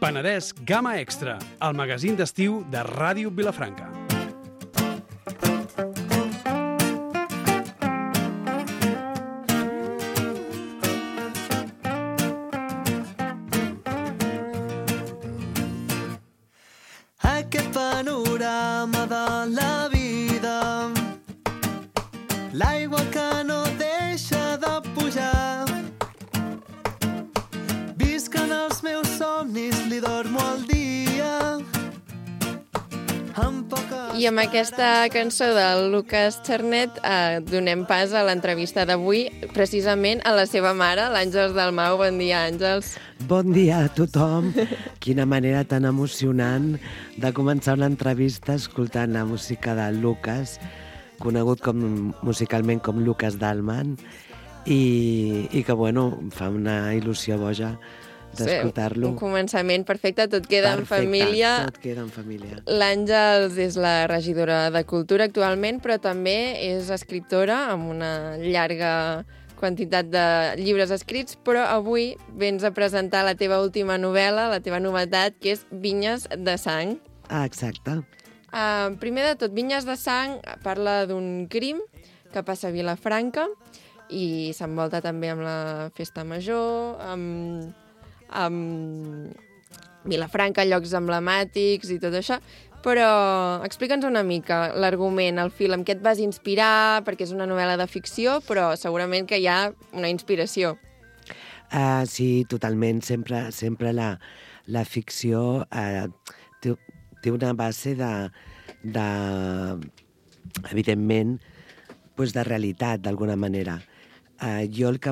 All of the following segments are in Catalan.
Penedès Gamma Extra, el magazín d'estiu de Ràdio Vilafranca. Aquest panorama de la vida, l'aigua que no deixa de pujar. Visc en els meus somnis, li dormo al dia. I amb aquesta cançó del Lucas Chernet donem pas a l'entrevista d'avui, precisament a la seva mare, l'Àngels Dalmau. Bon dia, Àngels. Bon dia a tothom. Quina manera tan emocionant de començar una entrevista escoltant la música de Lucas, conegut musicalment com Lucas Dalman, i que, bueno, em fa una il·lusió boja d'escoltar-lo. Un començament perfecte, tot queda en família. Tot queda en família. L'Àngels és la regidora de Cultura actualment, però també és escriptora amb una llarga quantitat de llibres escrits, però avui vens a presentar la teva última novel·la, la teva novetat, que és Vinyes de sang. Ah, exacte. Primer de tot, Vinyes de sang parla d'un crim que passa a Vilafranca i s'envolta també amb la festa major, amb Vilafranca, llocs emblemàtics i tot això, però explica'ns una mica l'argument, el fil, amb què et vas inspirar, perquè és una novel·la de ficció, però segurament que hi ha una inspiració. Sí, totalment. Sempre la ficció té una base evidentment, de realitat, d'alguna manera. Jo el que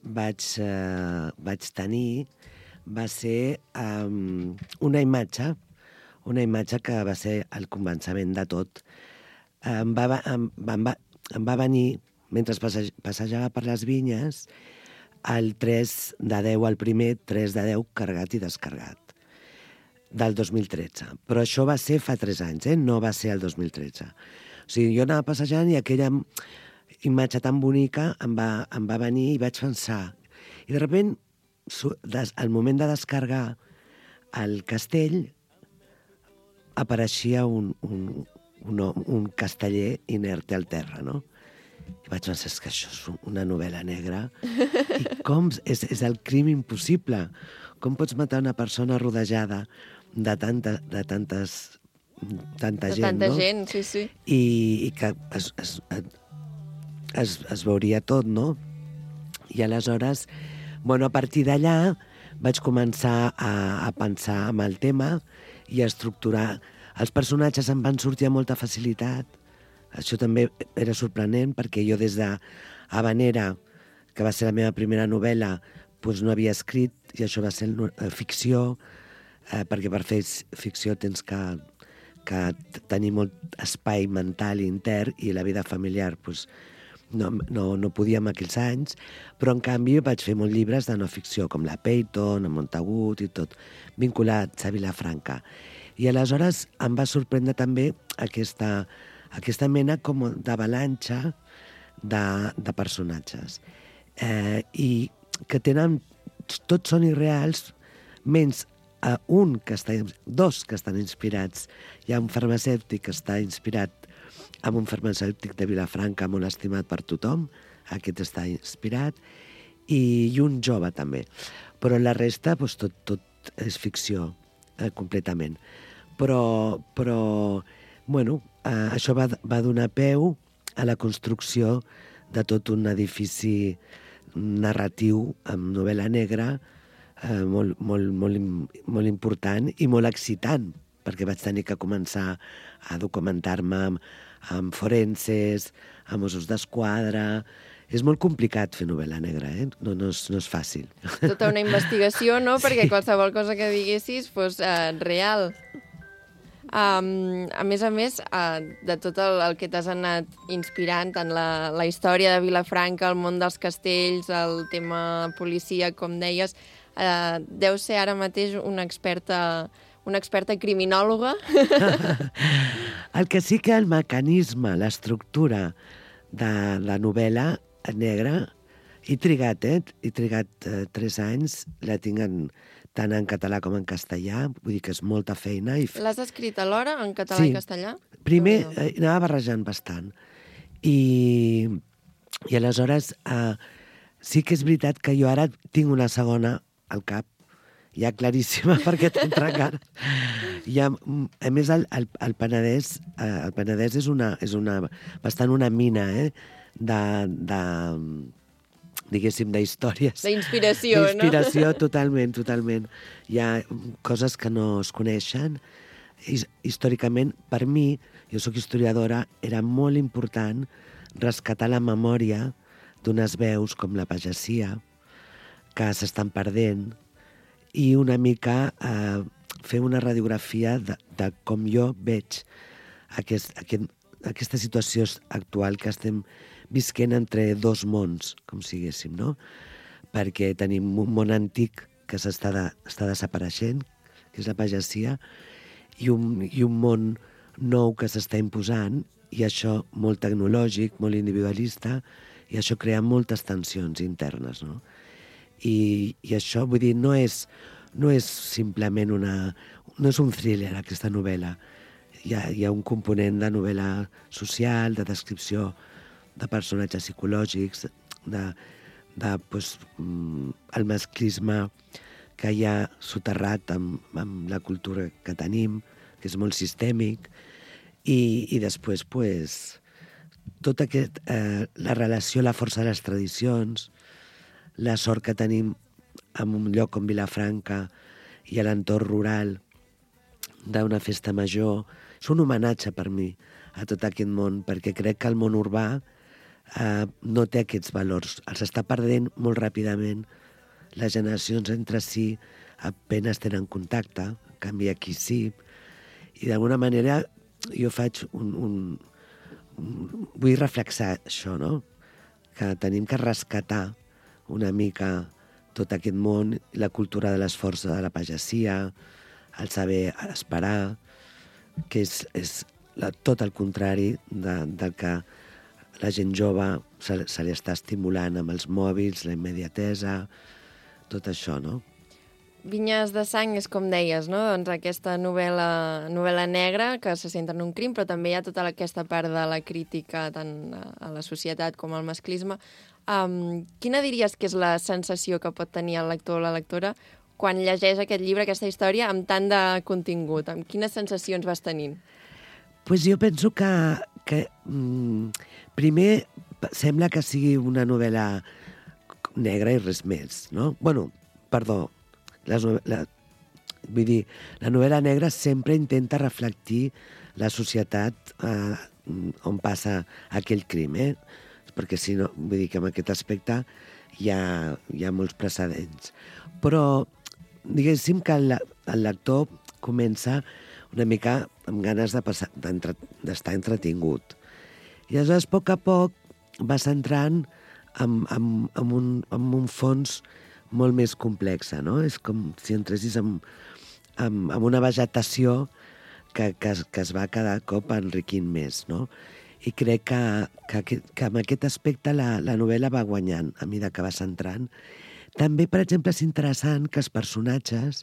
vaig tenir va ser una imatge que va ser el començament de tot. Em va venir, mentre passejava per les vinyes, el 3 de 10, el primer 3 de 10 carregat i descarregat, del 2013. Però això va ser fa 3 anys, no va ser el 2013. O sigui, jo anava passejant i aquella imatge tan bonica em va venir i vaig pensar. I de sobte, al moment de descarregar el castell, apareixia un casteller inerte al terra, no? I vaig pensar, que això és una novel·la negra. I com és el crim impossible? Com pots matar una persona rodejada de tanta gent, no? Gent, sí, sí. I que es veuria tot, no? I aleshores, a partir d'allà vaig començar a pensar en el tema i a estructurar. Els personatges em van sortir amb molta facilitat. Això també era sorprenent, perquè jo des de Habanera, que va ser la meva primera novel·la, no havia escrit, i això va ser ficció, perquè per fer ficció tens que tenir molt espai mental i intern, i la vida familiar no podia en aquells anys, però en canvi vaig fer molts llibres de no ficció, com la Peyton, a Montagut i tot, vinculats a Vilafranca. I aleshores em va sorprendre també aquesta mena com d'avalanxa de personatges. I que tenen, tots són irreals, menys dos que estan inspirats. Hi ha un farmacèutic que està inspirat amb un farmacèutic de Vilafranca molt estimat per tothom, aquest està inspirat, i un jove també. Però la resta, tot és ficció, completament. Però això va donar peu a la construcció de tot un edifici narratiu amb novel·la negra molt important i molt excitant, perquè vaig tenir que començar a documentar-me amb forenses, amb Mossos d'Esquadra. És molt complicat fer novel·la negra, no és fàcil. Tota una investigació, no? Perquè qualsevol cosa que diguessis fos real. A més, de tot el que t'has anat inspirant, tant la història de Vilafranca, el món dels castells, el tema policia, com deies, deu ser ara mateix una experta criminòloga. El que sí que el mecanisme, l'estructura de la novel·la negra, he trigat 3 anys, la tinc tant en català com en castellà, vull dir que és molta feina. L'has escrit alhora, en català i castellà? Primer anava barrejant bastant. I aleshores sí que és veritat que jo ara tinc una segona al cap, ja claríssima, perquè t'entra encara. A més, el Penedès és bastant una mina, diguéssim, d'històries. D'inspiració, no? D'inspiració, totalment. Hi ha coses que no es coneixen. Històricament, per mi, jo sóc historiadora, era molt important rescatar la memòria d'unes veus com la pagesia, que s'estan perdent, i una mica fer una radiografia de com jo veig aquesta situació actual que estem visquent entre dos mons, com siguéssim, no? Perquè tenim un món antic que està desapareixent, que és la pagesia, i un món nou que s'està imposant, i això molt tecnològic, molt individualista, i això crea moltes tensions internes, no? I això, vull dir, no és simplement no és un thriller, aquesta novel·la. Hi ha un component de novel·la social, de descripció de personatges psicològics, el masclisme que hi ha soterrat amb la cultura que tenim, que és molt sistèmic, i després, tot aquest, la relació, la força de les tradicions, la sort que tenim en un lloc com Vilafranca i a l'entorn rural d'una festa major, és un homenatge per mi a tot aquest món, perquè crec que el món urbà no té aquests valors. Els està perdent molt ràpidament. Les generacions entre si apenas tenen contacte, en canvi aquí sí. I d'alguna manera jo faig vull reflexar això, no? Que tenim que rescatar una mica tot aquest món, la cultura de l'esforç de la pagesia, el saber esperar, que és tot el contrari del que la gent jove se li està estimulant amb els mòbils, la immediatesa, tot això, no? Vinyes de sang és com deies, no? Doncs aquesta novel·la negra que se centra en un crim, però també hi ha tota aquesta part de la crítica tant a la societat com al masclisme. Quina diries que és la sensació que pot tenir el lector o la lectora quan llegeix aquest llibre, aquesta història, amb tant de contingut? Amb quines sensacions vas tenint? Pues jo penso que primer sembla que sigui una novel·la negra i res més, no? Bueno, perdó, vull dir, la novel·la negra sempre intenta reflectir la societat on passa aquell crim, perquè si no, vull dir que en aquest aspecte hi ha molts precedents. Però diguéssim que el lector comença una mica amb ganes d'estar entretingut. I aleshores, a poc, vas entrant en un fons molt més complexa, no? És com si entressis en una vegetació que es va cada cop enriquint més, no? I crec que en aquest aspecte la novel·la va guanyant a mesura que vas entrant. També, per exemple, és interessant que els personatges,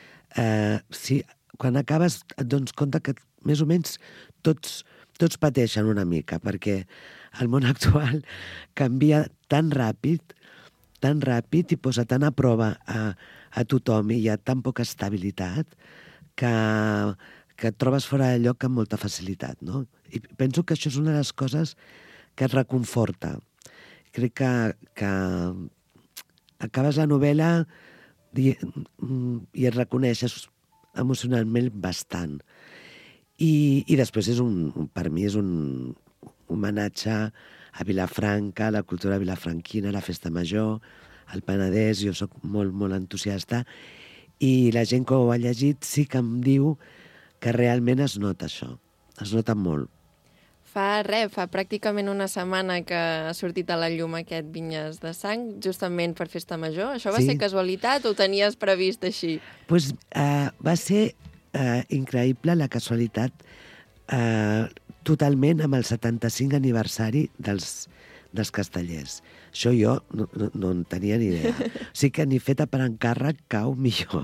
quan acabes et dones compte que més o menys tots pateixen una mica, perquè el món actual canvia tan ràpid i posa tan a prova a tothom, i hi ha tan poca estabilitat que et trobes fora de lloc amb molta facilitat, no? I penso que això és una de les coses que et reconforta. Crec que acabes la novel·la i et reconeixes emocionalment bastant. I després per mi és un homenatge a Vilafranca, a la cultura vilafranquina, a la festa major, al Penedès. Jo soc molt, molt entusiasta, i la gent que ho ha llegit sí que em diu que realment es nota això, es nota molt. Fa pràcticament una setmana que ha sortit a la llum aquest Vinyes de sang, justament per Festa Major. Això va ser casualitat o ho tenies previst així? Pues, va ser increïble la casualitat totalment amb el 75 aniversari dels dels castellers. Això jo no en tenia ni idea. O sigui que ni feta per encàrrec cau millor.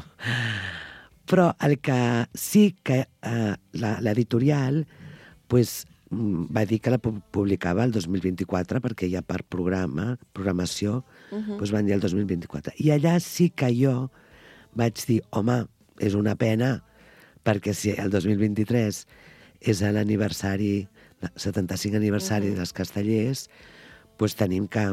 Però el que sí que l'editorial pues, va dir que la publicava el 2024 perquè ja per programació pues, van dir el 2024. I allà sí que jo vaig dir, home, és una pena perquè si el 2023 és l'aniversari, 75 aniversari dels castellers, doncs tenim que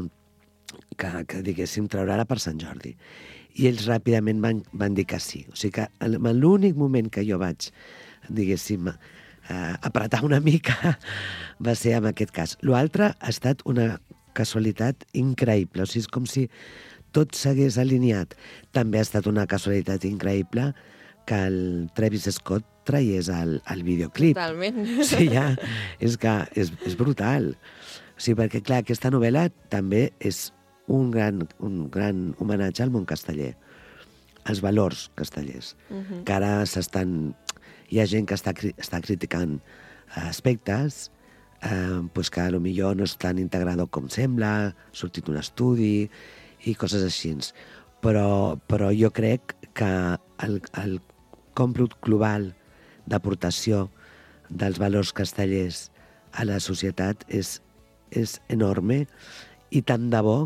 diguéssim, treure-la per Sant Jordi. I ells ràpidament van dir que sí. O sigui que l'únic moment que jo vaig, diguéssim, apretar una mica va ser en aquest cas. L'altre ha estat una casualitat increïble. O sigui, és com si tot s'hagués alineat. També ha estat una casualitat increïble que el Travis Scott traiés el videoclip. Totalment. Sí, ja, és que és brutal. O sigui, perquè, clar, aquesta novel·la també és un gran homenatge al món casteller, als valors castellers, que ara hi ha gent que està criticant aspectes pues que potser no és tan integrador com sembla, ha sortit un estudi i coses així. Però jo crec que el còmput global d'aportació dels valors castellers a la societat és enorme i tant de bo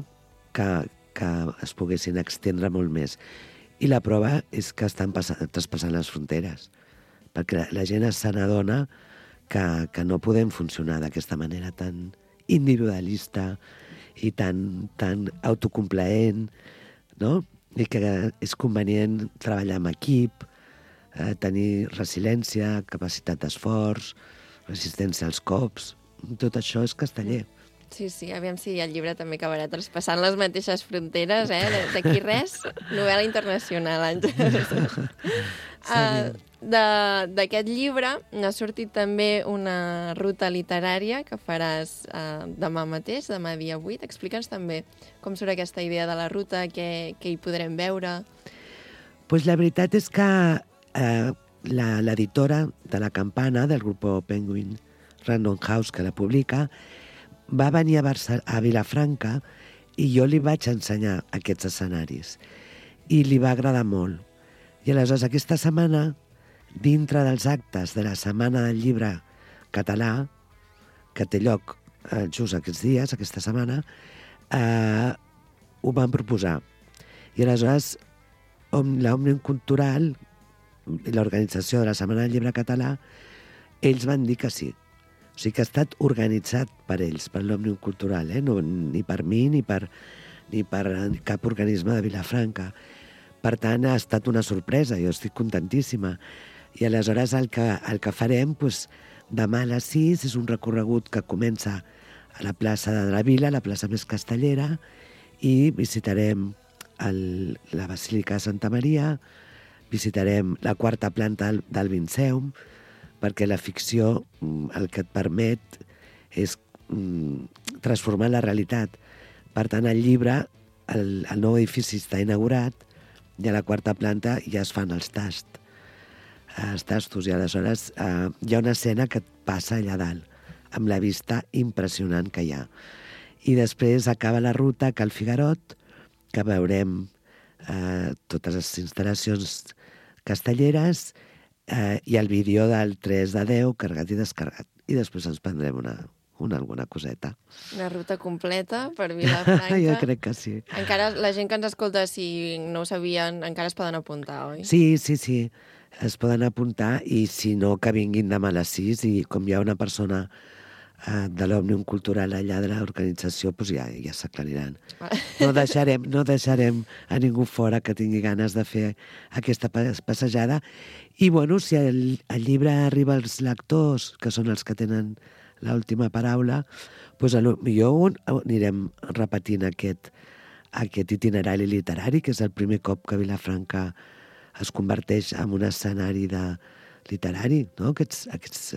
que es poguessin extendre molt més. I la prova és que estan traspassant les fronteres, perquè la gent se n'adona que no podem funcionar d'aquesta manera tan individualista i tan autocomplaent, no? I que és convenient treballar en equip, tenir resiliència, capacitat d'esforç, resistència als cops. Tot això és casteller. Sí, aviam si el llibre també acabarà traspassant les mateixes fronteres, D'aquí res, novel·la internacional, Àngels. D'aquest llibre n'ha sortit també una ruta literària que faràs demà mateix, demà dia 8. Explica'ns també com surt aquesta idea de la ruta, què hi podrem veure. Pues la veritat és que l'editora de La Campana, del grup Penguin Random House, que la publica, va venir a Vilafranca i jo li vaig ensenyar aquests escenaris. I li va agradar molt. I aleshores aquesta setmana, dintre dels actes de la Setmana del Llibre Català, que té lloc just aquests dies, aquesta setmana, ho van proposar. I aleshores l'Òmnium Cultural i l'organització de la Setmana del Llibre Català, ells van dir que sí. O sigui que ha estat organitzat per ells, per l'Òmnium Cultural, no, ni per mi ni per cap organisme de Vilafranca. Per tant, ha estat una sorpresa, jo estic contentíssima. I aleshores el que farem, doncs, demà a les 6, és un recorregut que comença a la plaça de la Vila, la plaça més castellera, i visitarem la Basílica de Santa Maria, visitarem la quarta planta del Vinceum, perquè la ficció el que et permet és transformar la realitat. Per tant, el llibre, el nou edifici està inaugurat i a la quarta planta ja es fan els tastos, i aleshores hi ha una escena que et passa allà dalt, amb la vista impressionant que hi ha. I després acaba la ruta a Cal Figarot, que veurem totes les instal·lacions castelleres, i el vídeo del 3 de 10 carregat i descarregat. I després ens prendrem alguna coseta. Una ruta completa per Vilafranca. Jo crec que sí. Encara la gent que ens escolta, si no ho sabien, encara es poden apuntar, oi? Sí. Es poden apuntar i si no, que vinguin demà a les 6 i com hi ha una persona de l'Òmnium Cultural allà de l'organització, doncs ja s'aclariran. No deixarem a ningú fora que tingui ganes de fer aquesta passejada. I, bueno, si el llibre arriba als lectors, que són els que tenen l'última paraula, doncs potser anirem repetint aquest itinerari literari, que és el primer cop que Vilafranca es converteix en un escenari literari, no? Aquests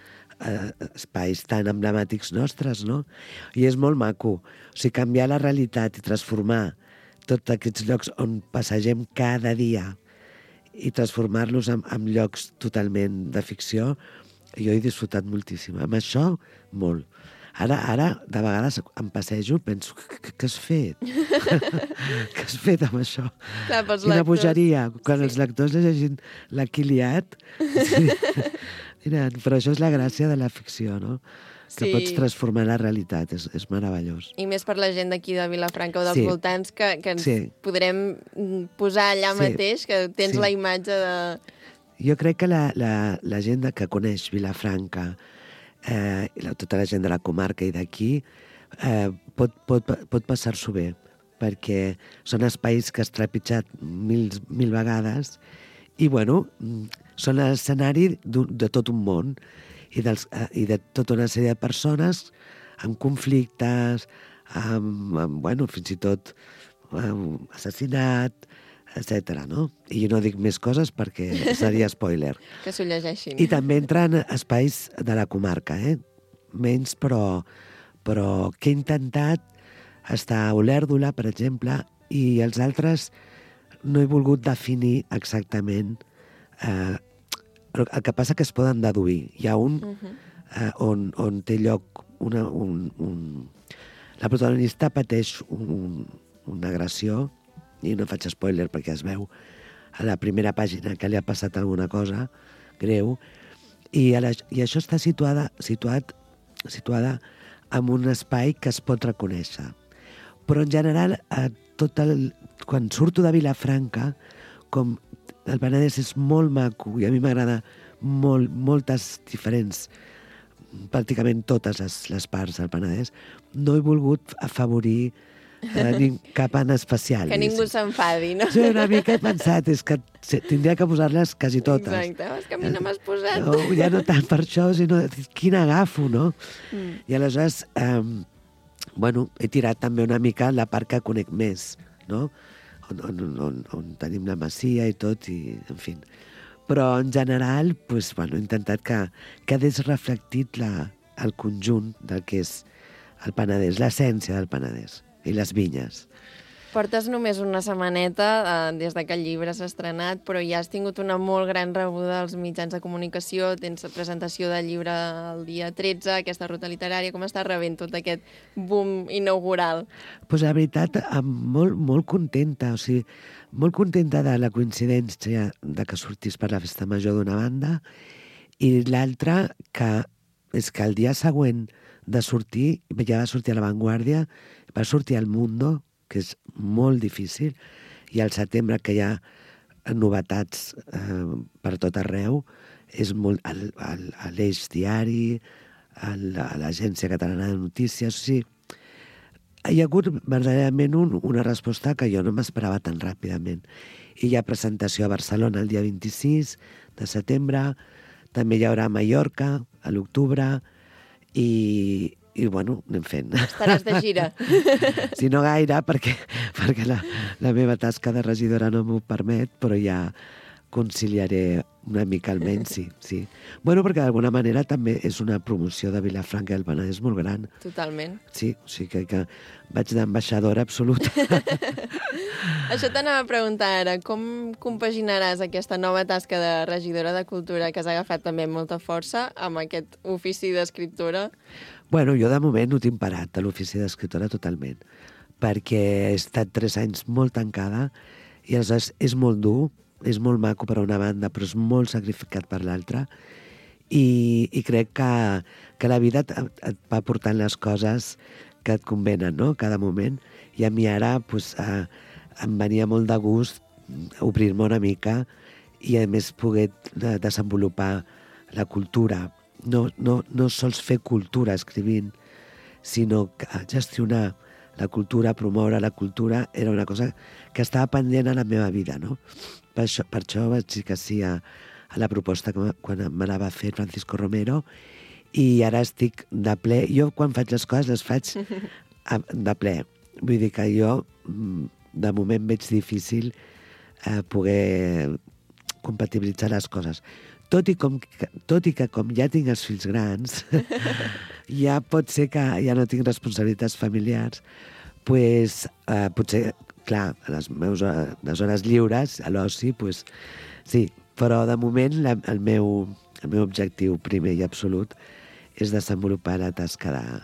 espais tan emblemàtics nostres, no? I és molt maco. O sigui, canviar la realitat i transformar tots aquests llocs on passegem cada dia i transformar-los en llocs totalment de ficció, jo he disfrutat moltíssim. Amb això, molt. Ara, de vegades em passejo, penso, què has fet? Què has fet amb això? Clar, pels Quina lectors. bogeria. Quan Sí. els lectors llegeixin l'Aquiliat... Sí. Mira, però això és la gràcia de la ficció, no? Que Sí. pots transformar la realitat, és meravellós. I més per la gent d'aquí de Vilafranca o dels Sí. voltants que ens Sí. podrem posar allà Sí. mateix, que tens Sí. la imatge de... Jo crec que la gent que coneix Vilafranca, tota la gent de la comarca i d'aquí, pot passar-s'ho bé, perquè són espais que has trepitjat mil vegades i, bueno, són l'escenari de tot un món i de tota una sèrie de persones amb conflictes, bueno, fins i tot assassinat, etc. No? I jo no dic més coses perquè seria spoiler. que s'ho llegeixin. I també entren espais de la comarca, menys, però que he intentat estar a Olèrdola, per exemple, i els altres no he volgut definir exactament. El que passa que es poden deduir. Hi ha un on té lloc la protagonista pateix una agressió, i no faig spoiler perquè es veu a la primera pàgina que li ha passat alguna cosa greu, i això està situada en un espai que es pot reconèixer. Però en general, quan surto de Vilafranca, com el Penedès és molt maco i a mi m'agrada moltes diferents, pràcticament totes les parts del Penedès, no he volgut afavorir cap en especial. Que ningú s'enfadi, no? Sí, una mica he pensat, és que tindria que posar-les quasi totes. Exacte, és que a mi no m'has posat. No, ja no tant per això, sinó quin agafo, no? I aleshores, bueno, he tirat també una mica la part que conec més, no? On tenim la masia i tot, i en fi. Però en general, pues, bueno, he intentat que quedés reflectit el conjunt del que és el Penedès, l'essència del Penedès i les vinyes. Portes només una setmaneta des que el llibre s'ha estrenat, però ja has tingut una molt gran rebuda als mitjans de comunicació, tens la presentació del llibre el dia 13, aquesta ruta literària, com estàs rebent tot aquest boom inaugural? Pues la veritat, molt contenta, o sigui, molt contenta de la coincidència de que sortís per la festa major d'una banda, i l'altra és que el dia següent de sortir, ja va sortir a La Vanguardia, va sortir al Mundo, que és molt difícil, i al setembre, que hi ha novetats per tot arreu, és molt a l'Eix Diari, a l'Agència Catalana de Notícies, o sigui, hi ha hagut verdaderament una resposta que jo no m'esperava tan ràpidament. I hi ha presentació a Barcelona el dia 26 de setembre, també hi haurà a Mallorca, a l'octubre, i bueno, anem fent. Estaràs de gira. Si no gaire, perquè la meva tasca de regidora no m'ho permet, però ja conciliaré una mica almenys, sí. Bueno, perquè d'alguna manera també és una promoció de Vilafranca del Penedès molt gran. Totalment. Sí, o sigui que vaig d'ambaixadora absoluta. Això t'anava a preguntar ara, com compaginaràs aquesta nova tasca de regidora de Cultura que has agafat també amb molta força amb aquest ofici d'escriptora? Bueno, jo de moment ho tinc parat, a l'ofici d'escriptora totalment, perquè he estat 3 anys molt tancada i aleshores és molt dur, és molt maco per una banda, però és molt sacrificat per l'altra, i crec que la vida et va portant les coses que et convenen, no?, cada moment, i a mi ara em venia molt de gust obrir-me una mica i a més poder desenvolupar la cultura. No sols fer cultura escrivint, sinó que gestionar la cultura, promoure la cultura, era una cosa que estava pendent a la meva vida, no? Per això vaig dir que sí a la proposta quan me la va fer Francisco Romero, i ara estic de ple. Jo, quan faig les coses, les faig de ple. Vull dir que jo, de moment, veig difícil poder compatibilitzar les coses. Tot i que com ja tinc els fills grans, ja pot ser que ja no tinc responsabilitats familiars, pues, potser, clar, les hores lliures, a l'oci, pues, sí, però de moment el meu objectiu primer i absolut és desenvolupar la tasca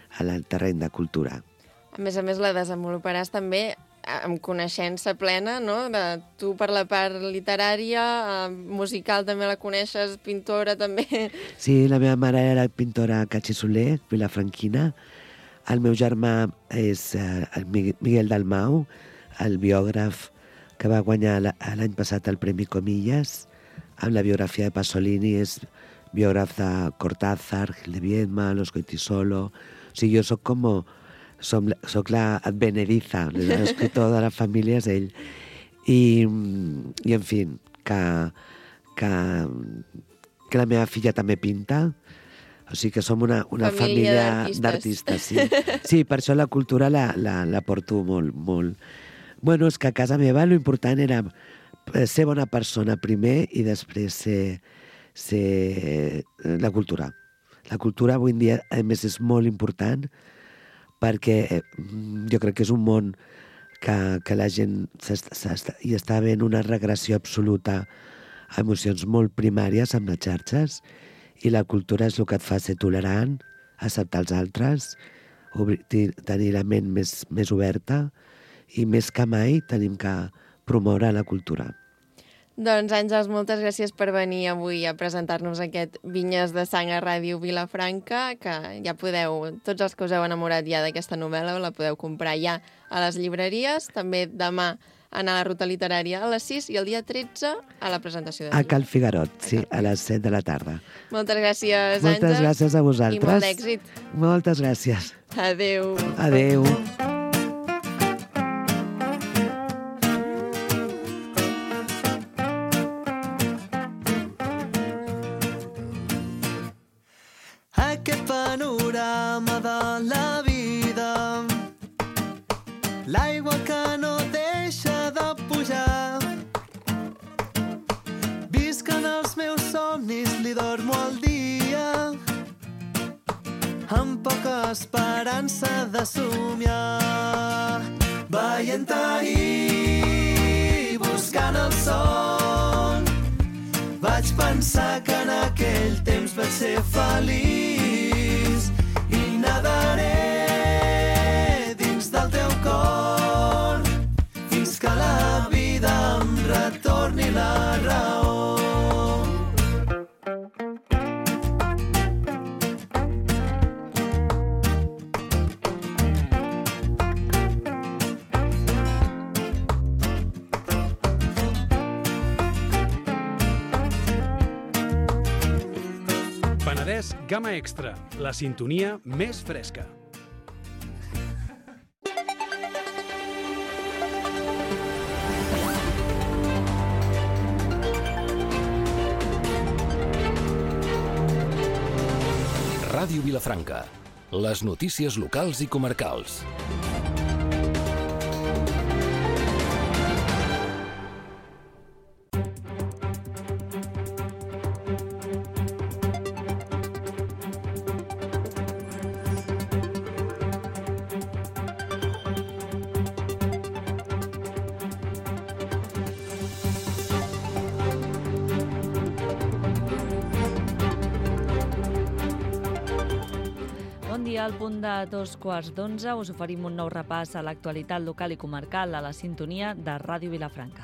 al terreny de cultura. A més, la desenvoluparàs també amb coneixença plena, no? Tu per la part literària, musical també la coneixes, pintora també. Sí, la meva mare era pintora Catxi Soler, vilafranquina. El meu germà és el Miguel Dalmau, el biògraf que va guanyar l'any passat el Premi Comillas, amb la biografia de Pasolini, és biògraf de Cortázar, Gil de Viedma, Los Goytisolo. O sigui, jo soc la advenediza, l'escriptor de la família és ell. I en fi, que la meva filla també pinta, o sigui que som una família d'artistes. Sí. Sí, per això la cultura la porto molt, molt. Bueno, és que a casa meva l'important era ser bona persona primer i després ser la cultura. La cultura avui en dia, a més, és molt important perquè jo crec que és un món que la gent hi està havent una regressió absoluta a emocions molt primàries amb les xarxes, i la cultura és el que et fa ser tolerant, acceptar els altres, tenir la ment més oberta, i més que mai tenim que promoure la cultura. Doncs, Àngels, moltes gràcies per venir avui a presentar-nos aquest Vinyes de Sang a Ràdio Vilafranca, que ja podeu, tots els que us heu enamorat ja d'aquesta novel·la, la podeu comprar ja a les llibreries, també demà anar a la ruta literària a les 6 i el dia 13 a la presentació de A Cal Figarot, sí, a les 7 de la tarda. Moltes gràcies, Àngels. Moltes gràcies a vosaltres. I molt d'èxit. Moltes gràcies. Adéu. Adéu. Aquest panorama de la vida, l'aigua que no deixa de pujar. Visc en els meus somnis, li dormo al dia, amb poca esperança de somiar. Veient ahir, buscant el son, vaig pensar que en aquell temps vaig ser feliç i nadaré dins del teu cor fins que la vida em retorni la raó. Penedès Gamma Extra, la sintonia més fresca. Ràdio Vilafranca, les notícies locals i comarcals. Al punt de 2:15 us oferim un nou repàs a l'actualitat local i comarcal a la sintonia de Ràdio Vilafranca.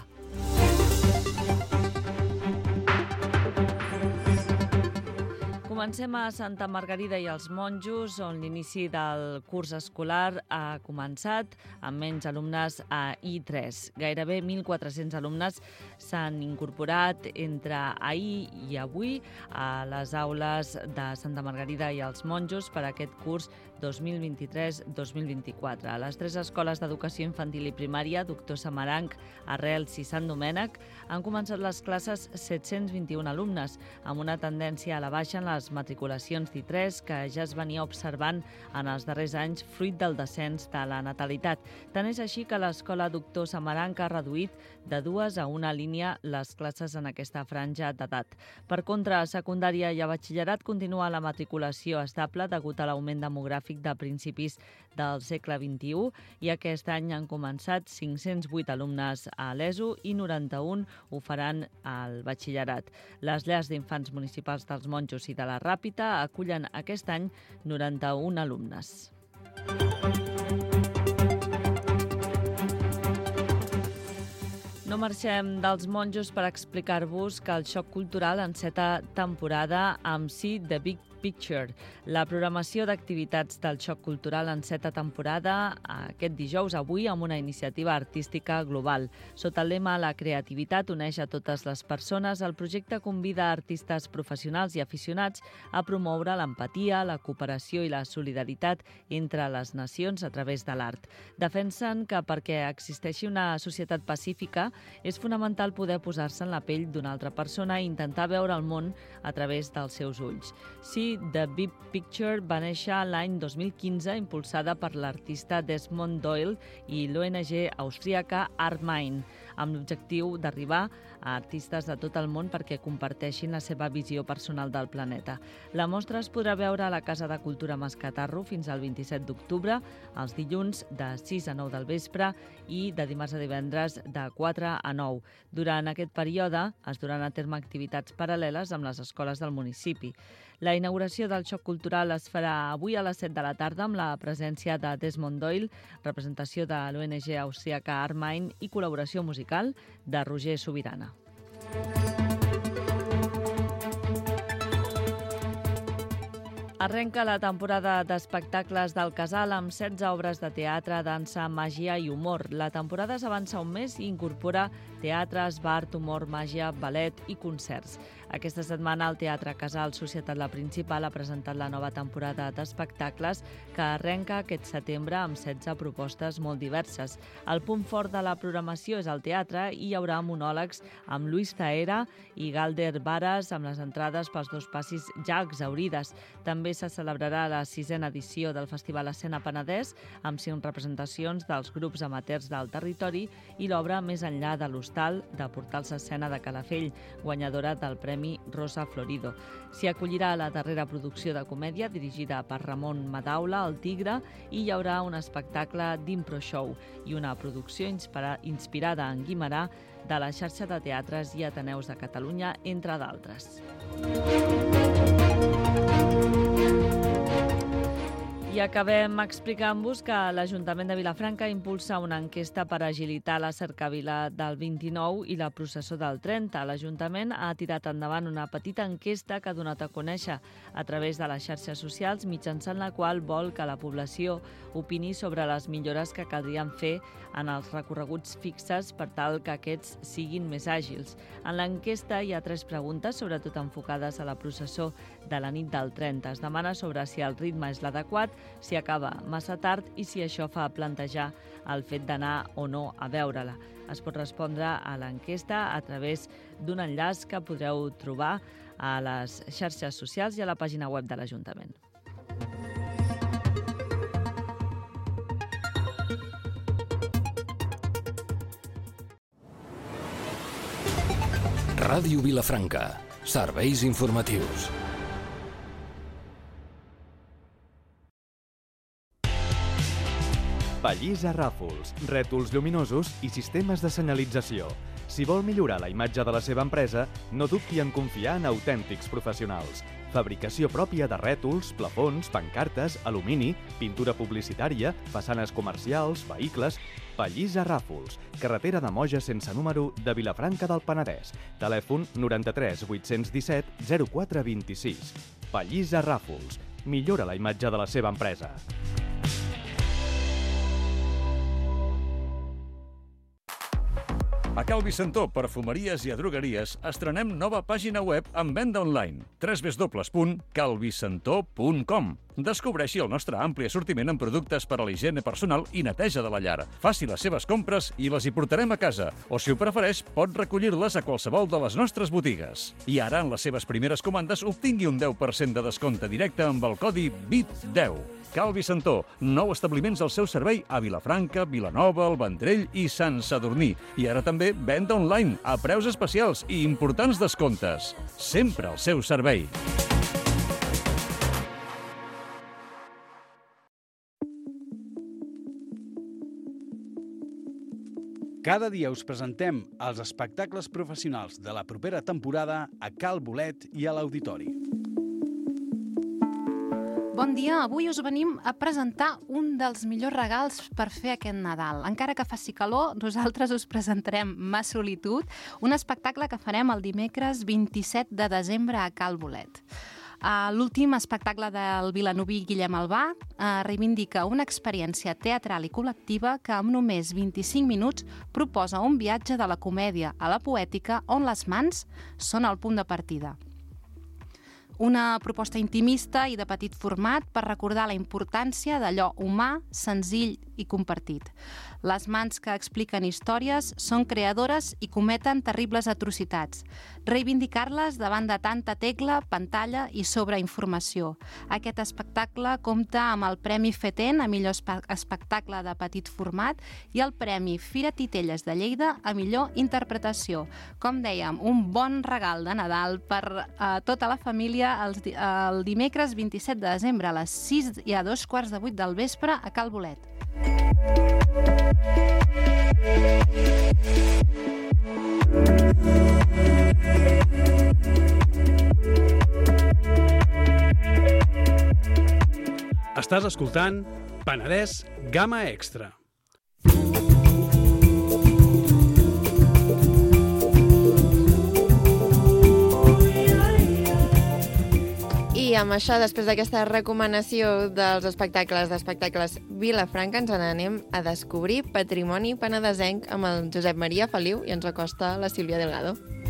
Comencem a Santa Margarida i els Monjos, on l'inici del curs escolar ha començat amb menys alumnes a I3. Gairebé 1.400 alumnes s'han incorporat entre ahir i avui a les aules de Santa Margarida i els Monjos per a aquest curs 2023-2024. A les 3 escoles d'educació infantil i primària, Doctor Samaranc, Arrels i Sant Domènec, han començat les classes 721 alumnes, amb una tendència a la baixa en les matriculacions d'I3 que ja es venia observant en els darrers anys fruit del descens de la natalitat. Tant és així que l'escola Doctor Samaranc ha reduït de 2 a 1 línia les classes en aquesta franja d'edat. Per contra, a secundària i a batxillerat continua la matriculació estable degut a l'augment demogràfic de principis del segle XXI i aquest any han començat 508 alumnes a l'ESO i 91 ho faran al batxillerat. Les llars d'infants municipals dels Monjos i de la Ràpita acullen aquest any 91 alumnes. No marxem dels monjos per explicar-vos que el xoc cultural enceta temporada amb See the Big Picture. La programació d'activitats del xoc cultural enceta temporada aquest dijous, avui, amb una iniciativa artística global. Sota el lema La creativitat uneix a totes les persones, el projecte convida artistes professionals i aficionats a promoure l'empatia, la cooperació i la solidaritat entre les nacions a través de l'art. Defensen que perquè existeixi una societat pacífica és fonamental poder posar-se en la pell d'una altra persona i intentar veure el món a través dels seus ulls. See the Big Picture va néixer l'any 2015, impulsada per l'artista Desmond Doyle i l'ONG austríaca Artmind, amb l'objectiu d'arribar a artistes de tot el món perquè comparteixin la seva visió personal del planeta. La mostra es podrà veure a la Casa de Cultura Mascatarro fins al 27 d'octubre, els dilluns de 6 a 9 del vespre i de dimarts a divendres de 4 a 9. Durant aquest període es duran a terme activitats paral·leles amb les escoles del municipi. La inauguració del xoc cultural es farà avui a les 7 de la tarda amb la presència de Desmond Doyle, representació de l'ONG austríaca Artmind i col·laboració musical de Roger Subirana. Arrenca la temporada d'espectacles del Casal amb 16 obres de teatre, dansa, màgia i humor. La temporada s'avança un mes i incorpora teatre, esbart, humor, màgia, ballet i concerts. Aquesta setmana el Teatre Casal Societat La Principal ha presentat la nova temporada d'espectacles que arrenca aquest setembre amb 16 propostes molt diverses. El punt fort de la programació és el teatre i hi haurà monòlegs amb Luis Zaera i Galder Varas amb les entrades pels dos passis ja exhaurides. També se celebrarà la 6a edició del Festival Escena Penedès amb 5 representacions dels grups amateurs del territori i l'obra Més enllà de l'hostal de Portals Escena de Calafell, guanyadora del Premi Rosa Florido. S'hi acollirà la darrera producció de comèdia dirigida per Ramon Madaula, El Tigre, i hi haurà un espectacle d'impro show i una producció inspirada en Guimerà de la xarxa de teatres i ateneus de Catalunya, entre d'altres. I acabem explicant-vos que l'Ajuntament de Vilafranca impulsa una enquesta per agilitar la cercavila del 29 i la processó del 30. L'Ajuntament ha tirat endavant una petita enquesta que ha donat a conèixer a través de les xarxes socials, mitjançant la qual vol que la població opini sobre les millores que caldrien fer en els recorreguts fixes per tal que aquests siguin més àgils. En l'enquesta hi ha 3 preguntes, sobretot enfocades a la processó de la nit del 30. Es demana sobre si el ritme és l'adequat, si acaba massa tard i si això fa plantejar el fet d'anar o no a veure-la. Es pot respondre a l'enquesta a través d'un enllaç que podreu trobar a les xarxes socials i a la pàgina web de l'Ajuntament. Ràdio Vilafranca. Serveis informatius. Pallissa Ràfols, rètols lluminosos i sistemes de senyalització. Si vol millorar la imatge de la seva empresa, no dubti en confiar en autèntics professionals. Fabricació pròpia de rètols, plafons, pancartes, alumini, pintura publicitària, façanes comercials, vehicles... Pallissa Ràfols, carretera de Moja sense número de Vilafranca del Penedès. Telèfon 93 817 0426. Pallissa Ràfols. Millora la imatge de la seva empresa. A Cal Vicentó, perfumeries i a drogueries, estrenem nova pàgina web amb venda online. www.calvicentó.com. Descobreixi el nostre ampli assortiment en productes per a la higiene personal i neteja de la llar. Faci les seves compres i les hi portarem a casa. O, si ho prefereix, pot recollir-les a qualsevol de les nostres botigues. I ara, en les seves primeres comandes, obtingui un 10% de descompte directe amb el codi VIT10. Cal Vicentó, 9 establiments al seu servei a Vilafranca, Vilanova, el Vendrell i Sant Sadurní. I ara també venda online, a preus especials i importants descomptes. Sempre al seu servei. Cada dia us presentem els espectacles professionals de la propera temporada a Cal Bolet i a l'Auditori. Bon dia, avui us venim a presentar un dels millors regals per fer aquest Nadal. Encara que faci calor, nosaltres us presentarem Ma Solitud, un espectacle que farem el dimecres 27 de desembre a Cal Bolet. L'últim espectacle del vilanoví Guillem Albà reivindica una experiència teatral i col·lectiva que amb només 25 minuts proposa un viatge de la comèdia a la poètica on les mans són el punt de partida. Una proposta intimista i de petit format per recordar la importància d'allò humà, senzill i compartit. Les mans que expliquen històries són creadores i cometen terribles atrocitats. Reivindicar-les davant de tanta tecla, pantalla i sobreinformació. Aquest espectacle compta amb el Premi FETEN a millor espectacle de petit format i el Premi Fira Titelles de Lleida a millor interpretació. Com dèiem, un bon regal de Nadal per a tota la família el dimecres 27 de desembre a les 6 i a 2:15 del vespre a Cal Bolet. Estàs escoltant Penedès Gamma Extra. I amb això, després d'aquesta recomanació dels espectacles Vilafranca, ens n'anem a descobrir patrimoni penedesenc amb el Josep Maria Feliu i ens acosta la Sílvia Delgado.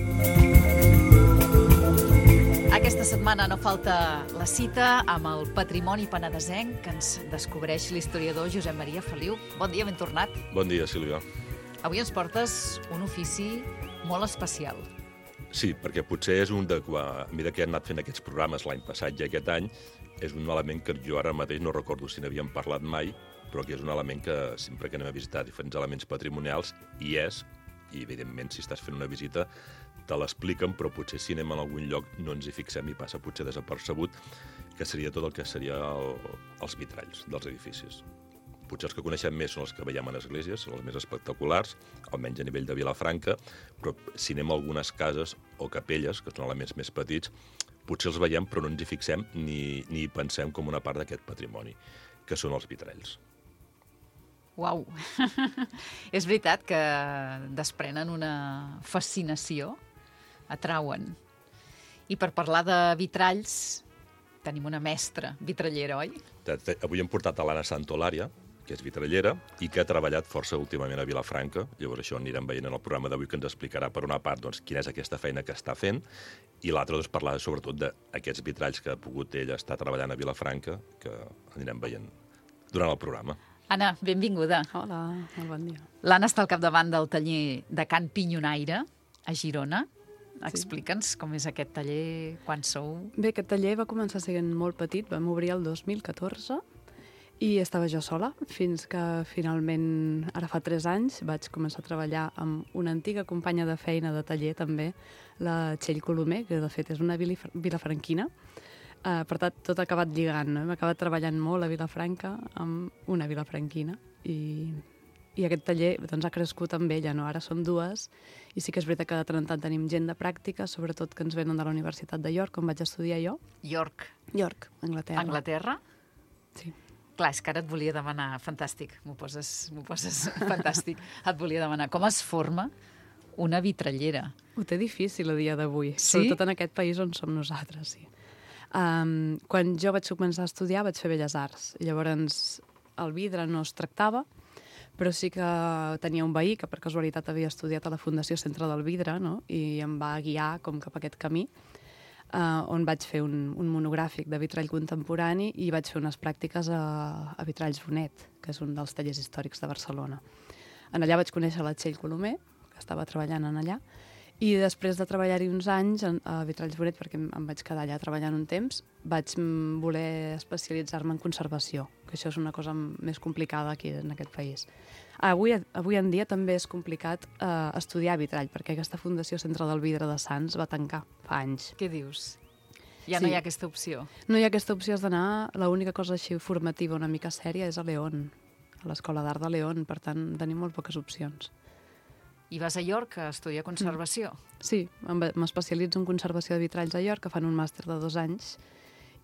Aquesta setmana no falta la cita amb el patrimoni penedesenc que ens descobreix l'historiador Josep Maria Feliu. Bon dia, ben tornat. Bon dia, Sílvia. Avui ens portes un ofici molt especial. Sí, perquè potser és un de... A mesura que he anat fent aquests programes l'any passat i aquest any, és un element que jo ara mateix no recordo si n'havíem parlat mai, però que és un element que sempre que anem a visitar diferents elements patrimonials hi és, i evidentment si estàs fent una visita te l'expliquen, però potser si anem a algun lloc no ens hi fixem i passa potser desapercebut, que seria tot el que seria els vitralls dels edificis. Potser els que coneixem més són els que veiem en esglésies, són els més espectaculars, almenys a nivell de Vilafranca, però si anem a algunes cases o capelles, que són elements més petits, potser els veiem però no ens hi fixem ni hi pensem com una part d'aquest patrimoni, que són els vitralls. Uau! És veritat que desprenen una fascinació, atrauen. I per parlar de vitralls, tenim una mestra vitrallera, oi? Avui hem portat a l'Anna Santolària, que és vitrallera, i que ha treballat força últimament a Vilafranca. Llavors això anirem veient en el programa d'avui, que ens explicarà per una part quina és aquesta feina que està fent, i l'altra parlar sobretot d'aquests vitralls que ha pogut ella estar treballant a Vilafranca, que anirem veient durant el programa. Anna, benvinguda. Hola, molt bon dia. L'Anna està al capdavant del taller de Can Pinyonaire, a Girona. Explica'ns com és aquest taller, quan sou... Bé, aquest taller va començar sent molt petit, vam obrir el 2014, i estava jo sola, fins que finalment, ara fa 3 anys, vaig començar a treballar amb una antiga companya de feina de taller també, la Txell Colomer, que de fet és una vilafranquina. Per tant, tot ha acabat lligant, no? Hem acabat treballant molt a Vilafranca amb una vilafranquina i aquest taller ha crescut amb ella, no? Ara som 2 i sí que és veritat que de tant en tant tenim gent de pràctica, sobretot que ens venen de la Universitat de York, on vaig estudiar jo. York, Anglaterra. Anglaterra? Sí. Clar, és que ara et volia demanar, fantàstic, m'ho poses fantàstic, et volia demanar com es forma una vitrallera. Ho té difícil a dia d'avui, sí? Sobretot en aquest país on som nosaltres, sí. Quan jo vaig començar a estudiar vaig fer Belles Arts. Llavors el vidre no es tractava, però sí que tenia un veí que per casualitat havia estudiat a la Fundació Centre del Vidre, no? I em va guiar com cap a aquest camí, on vaig fer un monogràfic de vitrall contemporani i vaig fer unes pràctiques a Vitralls Bonet, que és un dels tallers històrics de Barcelona. En allà vaig conèixer la Txell Colomer, que estava treballant en allà, i després de treballar-hi uns anys a Vitralls Bonet, perquè em vaig quedar allà treballant un temps, vaig voler especialitzar-me en conservació, que això és una cosa més complicada aquí en aquest país. Avui en dia també és complicat estudiar vitrall, perquè aquesta Fundació Centre del Vidre de Sants va tancar fa anys. Què dius? Ja no hi ha aquesta opció? No hi ha aquesta opció, has d'anar... L'única cosa així formativa una mica sèria és a León, a l'Escola d'Art de León, per tant tenim molt poques opcions. I vas a York a estudiar conservació? Sí, m'especialitzo en conservació de vitralls a York, que fan un màster de 2 anys,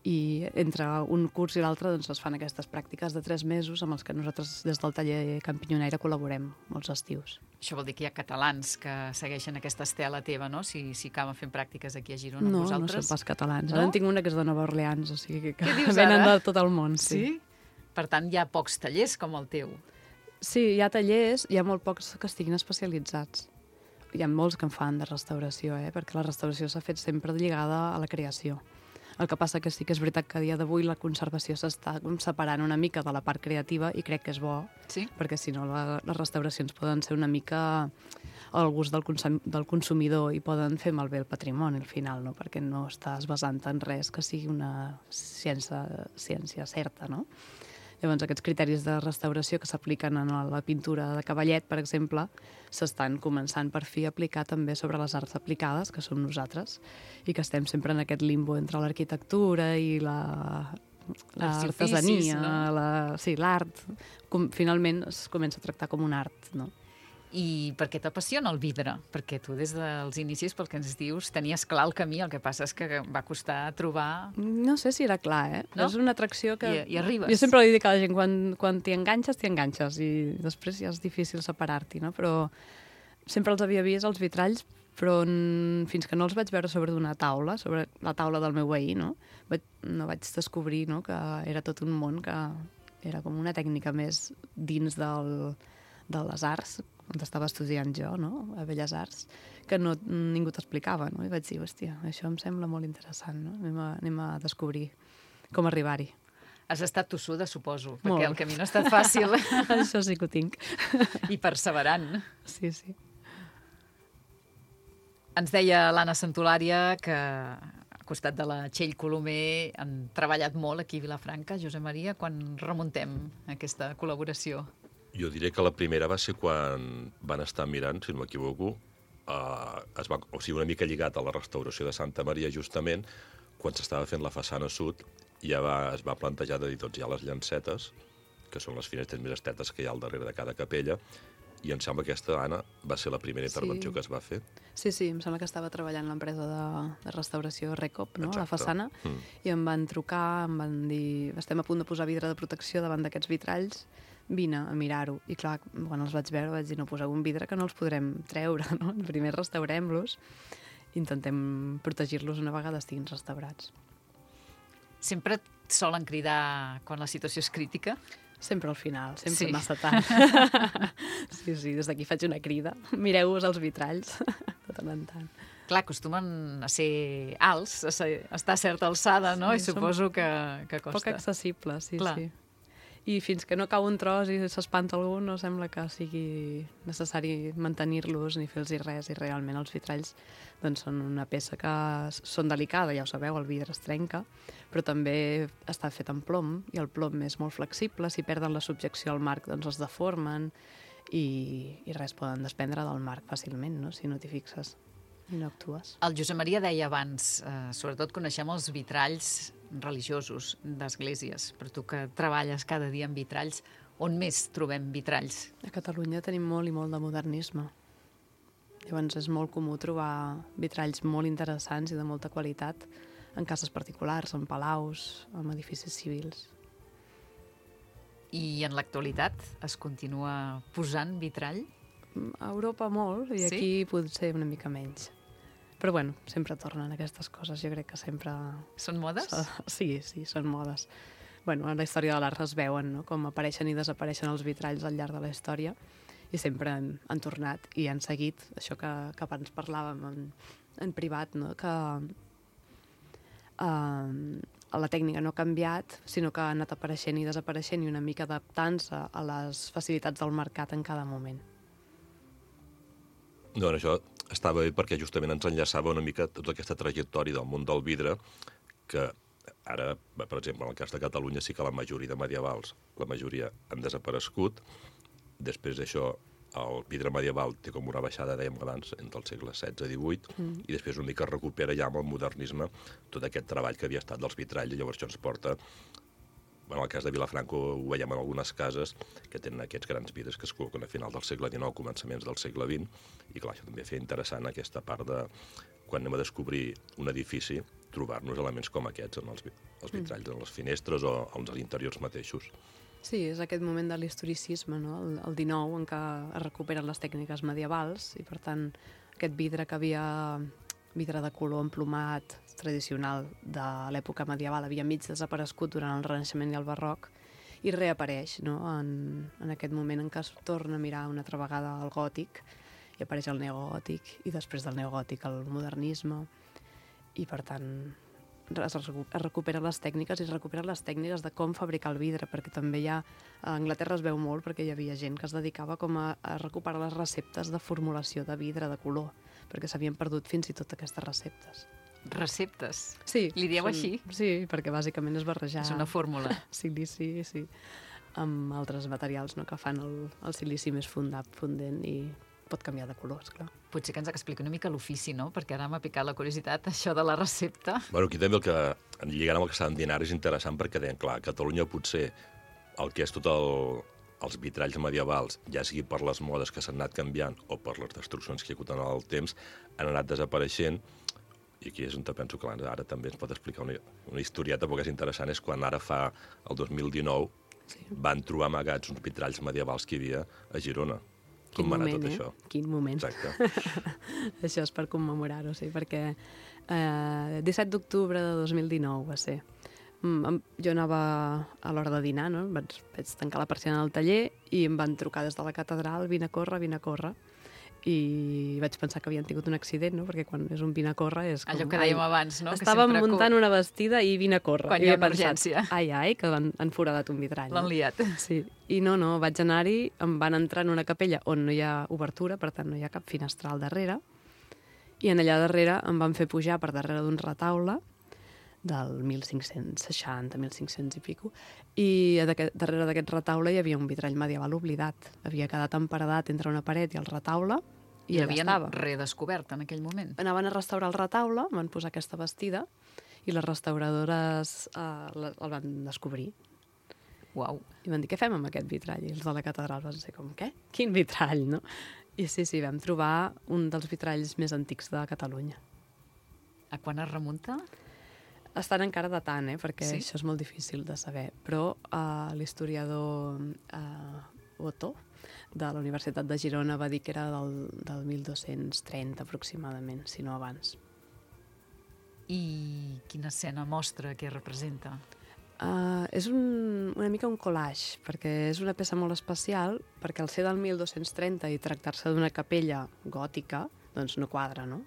I entre un curs i l'altre doncs, es fan aquestes pràctiques de 3 mesos amb els que nosaltres des del taller Campinyonaire col·laborem molts estius. Això vol dir que hi ha catalans que segueixen aquesta estela teva, no? Si acaben fent pràctiques aquí a Girona amb No, vosaltres. no són pas catalans. No? Ara en tinc una que és de Nova Orleans, o sigui que Què dius venen ara? de tot el món. Sí? Per tant, hi ha pocs tallers com el teu. Sí, hi ha tallers, hi ha molt pocs que estiguin especialitzats. Hi ha molts que en fan de restauració, perquè la restauració s'ha fet sempre lligada a la creació. El que passa que sí que és veritat que a dia d'avui la conservació s'està separant una mica de la part creativa i crec que és bo, sí? Perquè si no les restauracions poden ser una mica al gust del consumidor i poden fer malbé el patrimoni al final, no? Perquè no estàs basant en res que sigui una ciència certa, no? Llavors, aquests criteris de restauració que s'apliquen a la pintura de cavallet, per exemple, s'estan començant per fi a aplicar també sobre les arts aplicades, que som nosaltres, i que estem sempre en aquest limbo entre l'arquitectura i l'artesania, l'art. Finalment es comença a tractar com un art, no? I per què t'apassiona el vidre? Perquè tu des dels inicis, pel que ens dius, tenies clar el camí, el que passa és que va costar trobar... No sé si era clar, No? És una atracció que... I arribes. Jo sempre li dic a la gent, quan t'hi enganxes, i després ja és difícil separar-t'hi, no? Però sempre els havia vist, els vitralls, però fins que no els vaig veure sobre una taula, sobre la taula del meu veí, no vaig descobrir, no, que era tot un món, que era com una tècnica més dins de les arts, on estava estudiant jo, no? A Belles Arts, que ningú t'explicava, no? I vaig dir, hòstia, això em sembla molt interessant, no? Anem a descobrir com arribar-hi. Has estat tossuda, suposo, perquè el camí no ha estat fàcil. Això sí que ho tinc. I perseverant. Sí, sí. Ens deia l'Anna Santolària que al costat de la Txell Colomer han treballat molt aquí a Vilafranca. Josep Maria, quan remuntem aquesta col·laboració? Jo diré que la primera va ser quan van estar mirant, si no m'equivoco, una mica lligat a la restauració de Santa Maria, justament, quan s'estava fent la façana sud, ja es va plantejar de dir tots ja les llancetes, que són les finestres més estetes que hi ha al darrere de cada capella, i em sembla que aquesta, Anna, va ser la primera intervenció que es va fer. Sí, em sembla que estava treballant l'empresa de restauració Recop, no? Exacte. La façana, i em van trucar, em van dir, estem a punt de posar vidre de protecció davant d'aquests vitralls, vine a mirar-ho. I clar, quan els vaig veure vaig dir, no poseu un vidre que no els podrem treure, no? Primer restaurem-los i intentem protegir-los una vegada estiguin restaurats. Sempre et solen cridar quan la situació és crítica? Sempre al final, sempre Sí. massa tard. Sí, des d'aquí faig una crida. Mireu-vos els vitralls, de tant en tant. Clar, acostumen a ser alts, a estar a certa alçada, no? Sí, I suposo que costa. Poc accessible, sí. Clar. Sí. I fins que no cau un tros i s'espanta algú, no sembla que sigui necessari mantenir-los ni fer-los res, i realment els vitralls doncs, són una peça que són delicada, ja ho sabeu, el vidre es trenca, però també està fet en plom, i el plom és molt flexible, si perden la subjecció al marc doncs es deformen, i res, poden desprendre del marc fàcilment, no? Si no t'hi fixes i no actues. El Josep Maria deia abans, sobretot coneixem els vitralls religiosos d'esglésies, però tu que treballes cada dia amb vitralls, on més trobem vitralls? A Catalunya tenim molt i molt de modernisme. Llavors és molt comú trobar vitralls molt interessants i de molta qualitat en cases particulars, en palaus, en edificis civils. I en l'actualitat es continua posant vitrall? A Europa molt, i Sí? aquí potser una mica menys. Però bueno, sempre tornen aquestes coses, jo crec que sempre... Són modes? Sí, són modes. Bueno, en la història de l'art es veuen, no? Com apareixen i desapareixen els vitralls al llarg de la història, i sempre han tornat i han seguit això que abans parlàvem en privat, no? Que la tècnica no ha canviat, sinó que ha anat apareixent i desapareixent i una mica adaptant-se a les facilitats del mercat en cada moment. No, això estava bé perquè justament ens enllaçava una mica tota aquesta trajectòria del món del vidre, que ara, per exemple, en el cas de Catalunya sí que la majoria de medievals, la majoria han desaparegut. Després d'això, el vidre medieval té com una baixada, dèiem abans, entre el segle XVI i XVIII, i després una mica recupera ja amb el modernisme tot aquest treball que havia estat dels vitralls, i llavors això ens porta... En el cas de Vilafranca ho veiem en algunes cases que tenen aquests grans vidres que es col·loquen a final del segle XIX, començaments del segle XX, i clar, això també feia interessant aquesta part de quan anem a descobrir un edifici, trobar-nos elements com aquests en els vitralls, en les finestres o en els interiors mateixos. Sí, és aquest moment de l'historicisme, no? El 19, en què es recuperen les tècniques medievals i, per tant, aquest vidre que havia... vidre de color emplomat tradicional de l'època medieval havia mig desaparegut durant el Renaixement i el Barroc i reapareix, no? En aquest moment en què es torna a mirar una altra vegada el gòtic i apareix el neogòtic i després del neogòtic el modernisme i, per tant, es recuperen les tècniques i es recuperen les tècniques de com fabricar el vidre, perquè també a Anglaterra es veu molt perquè hi havia gent que es dedicava com a recuperar les receptes de formulació de vidre de color, perquè s'havien perdut fins i tot aquestes receptes. Receptes? Sí. Li dieu així? Sí, perquè bàsicament és barrejar... És una fórmula. Silici, sí, amb altres materials, no?, que fan el silici més fundent i pot canviar de color, esclar. Potser que ens expliqui una mica l'ofici, no? Perquè ara m'ha picat la curiositat, això de la recepta. Bueno, aquí també el que, lligant amb el que estàvem dient ara, és interessant perquè deien, clar, a Catalunya potser el que és tot els vitralls medievals, ja sigui per les modes que s'han anat canviant o per les destruccions que hi ha hagut en el temps, han anat desapareixent, i aquí és on penso que ara també ens pot explicar una historieta, perquè és interessant, és quan ara fa el 2019 van trobar amagats uns vitralls medievals que hi havia a Girona. Com va anar tot això? Quin moment. Exacte. Això és per commemorar-ho, sí, perquè 17 d'octubre de 2019 va ser. Jo anava a l'hora de dinar, no? Vaig tancar la persiana del taller i em van trucar des de la catedral, vine a córrer. I vaig pensar que havien tingut un accident, no? Perquè quan és un vine a córrer és com... Allò que dèiem abans, no? Estàvem muntant una vestida i vine a córrer. Quan hi ha emergència. Ai, que han foradat un vitrall. L'han liat. Sí. I no, vaig anar-hi, em van entrar en una capella on no hi ha obertura, per tant no hi ha cap finestral darrere, i en allà darrere em van fer pujar per darrere d'un retaule del 1560, 1500 i pico, i darrere d'aquest retaule hi havia un vitrall medieval oblidat. Havia quedat emparedat entre una paret i el retaule, i allà estava. L'havien redescobert en aquell moment. Anaven a restaurar el retaule, van posar aquesta vestida, i les restauradores el van descobrir. Uau. I van dir, què fem amb aquest vitrall? I els de la catedral van ser com, què? Quin vitrall, no? I sí, vam trobar un dels vitralls més antics de Catalunya. A quan es remunta? Estan encara datant, perquè sí? Això és molt difícil de saber, però l'historiador Otto de la Universitat de Girona va dir que era del 1230 aproximadament, si no abans. I quina escena mostra, què representa? És una mica un collage, perquè és una peça molt especial, perquè al ser del 1230 i tractar-se d'una capella gòtica, doncs no quadra, no?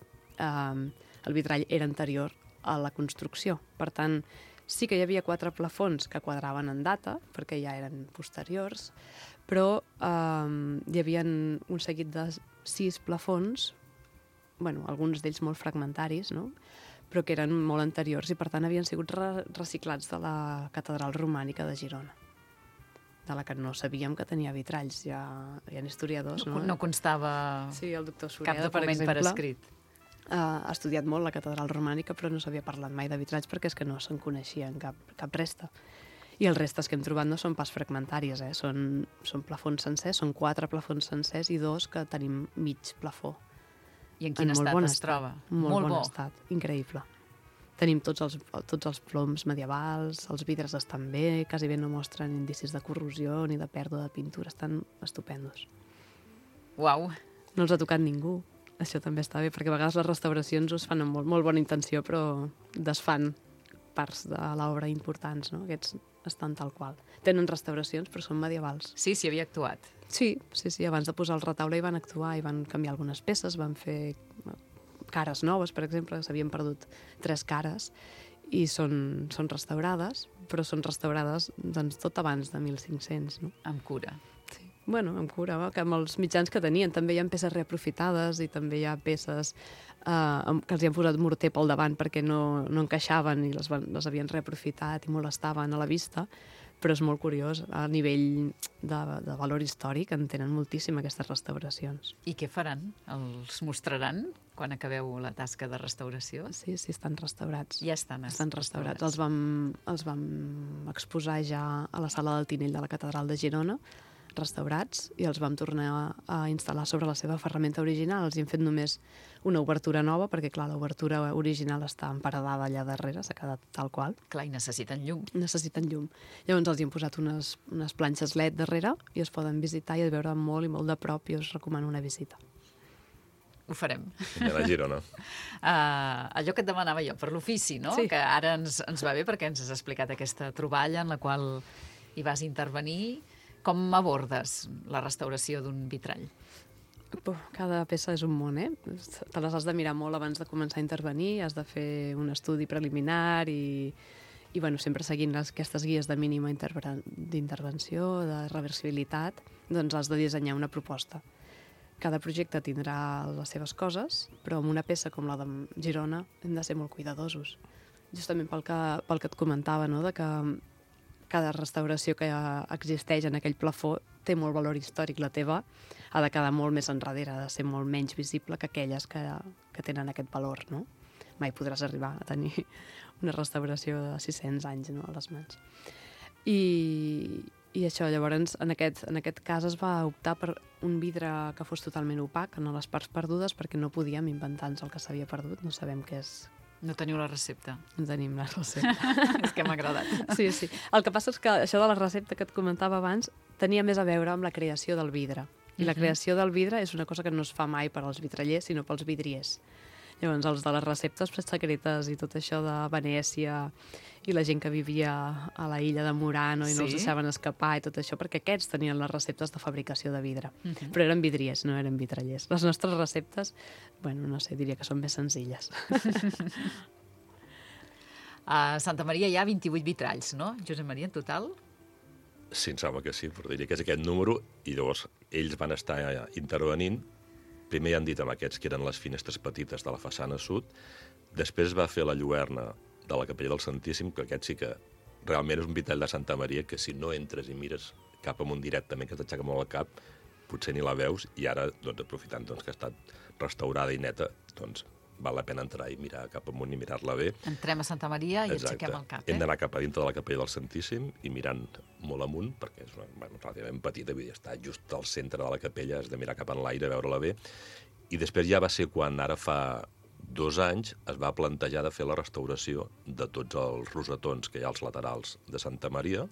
El vitrall era anterior a la construcció. Per tant, sí que hi havia 4 plafons que quadraven en data, perquè ja eren posteriors, però hi havia un seguit de 6 plafons, alguns d'ells molt fragmentaris, no?, però que eren molt anteriors i, per tant, havien sigut reciclats de la catedral romànica de Girona, de la que no sabíem que tenia vitralls. Hi ha historiadors, no? No constava el doctor Sureda, cap document per escrit. Ha estudiat molt la catedral romànica, però no s'havia parlat mai de vitralls perquè és que no se'n coneixien cap resta. I els restes que hem trobat no són pas fragmentaris, són plafons sencers, són 4 plafons sencers i 2 que tenim mig plafó. I en quin estat es troba? Molt bon estat, increïble. Tenim tots els ploms medievals, els vidres estan bé, quasi bé no mostren indicis de corrosió ni de pèrdua de pintura, estan estupendos. Uau! No els ha tocat ningú. Això també està bé, perquè a vegades les restauracions es fan amb molt bona intenció, però desfan parts de l'obra importants, no? Aquests estan tal qual. Tenen restauracions, però són medievals. Sí, s'hi havia actuat. Sí, abans de posar el retaule hi van actuar, hi van canviar algunes peces, van fer cares noves, per exemple, s'havien perdut 3 cares, i són restaurades, però són restaurades doncs, tot abans de 1500. No? Amb cura. Sí. Amb cura, que amb els mitjans que tenien. També hi ha peces reaprofitades i també hi ha peces que els hi han posat morter pel davant perquè no encaixaven i les havien reaprofitat i molestaven a la vista, però és molt curiós. A nivell de valor històric en tenen moltíssim aquestes restauracions. I què faran? Els mostraran quan acabeu la tasca de restauració? Sí, estan restaurats. Ja estan restaurats. Els vam exposar ja a la sala del Tinell de la Catedral de Girona restaurats i els vam tornar a instal·lar sobre la seva ferramenta original. Els hem fet només una obertura nova, perquè, clar, l'obertura original està emparedada allà darrere, s'ha quedat tal qual. Clar, i necessiten llum. Necessiten llum. Llavors els hi hem posat unes planxes LED darrere i es poden visitar i veure molt i molt de prop, i us recomano una visita. Ho farem. Anem a Girona. Allò que et demanava jo, per l'ofici, no? Sí. Que ara ens va bé perquè ens has explicat aquesta troballa en la qual hi vas intervenir. Com abordes la restauració d'un vitrall? Cada peça és un món, Te les has de mirar molt abans de començar a intervenir, has de fer un estudi preliminar i bueno, sempre seguint aquestes guies de mínima d'intervenció, de reversibilitat, doncs has de dissenyar una proposta. Cada projecte tindrà les seves coses, però amb una peça com la de Girona hem de ser molt cuidadosos. Justament pel que et comentava, no? De que cada restauració que existeix en aquell plafó té molt valor històric. La teva ha de quedar molt més enrere, ha de ser molt menys visible que aquelles que tenen aquest valor, no? Mai podràs arribar a tenir una restauració de 600 anys, no?, a les mans. I això, llavors, en aquest cas es va optar per un vidre que fos totalment opac en les parts perdudes, perquè no podíem inventar-nos el que s'havia perdut, no sabem què és. No teniu la recepta? No tenim la recepta. És que m'ha agradat. Sí. El que passa és que això de la recepta que et comentava abans tenia més a veure amb la creació del vidre. I la creació del vidre és una cosa que no es fa mai per als vitrallers, sinó pels vidriers. Llavors, els de les receptes secretes i tot això de Venècia i la gent que vivia a la illa de Murano i no els deixaven escapar i tot això, perquè aquests tenien les receptes de fabricació de vidre. Però eren vidriers, no eren vitrallers. Les nostres receptes, bueno, no sé, diria que són més senzilles. A Santa Maria hi ha 28 vitralls, no, Josep Maria, en total? Sí, em sembla que sí, però diria que és aquest número, i llavors ells van estar intervenint. Primer ja han dit amb aquests que eren les finestres petites de la façana sud, després va fer la lluerna de la Capella del Santíssim, que aquest sí que realment és un vitrall de Santa Maria, que si no entres i mires cap amunt directament, que t'aixeca molt el cap, potser ni la veus, i ara, doncs, aprofitant que ha estat restaurada i neta, doncs val la pena entrar i mirar cap amunt i mirar-la bé. Entrem a Santa Maria i aixequem el cap. Hem d'anar cap a dintre de la Capella del Santíssim i mirant molt amunt, perquè és relativament petita, vull dir, està just al centre de la capella, has de mirar cap en l'aire, veure-la bé. I després ja va ser quan, ara fa 2 anys, es va plantejar de fer la restauració de tots els rosetons que hi ha als laterals de Santa Maria.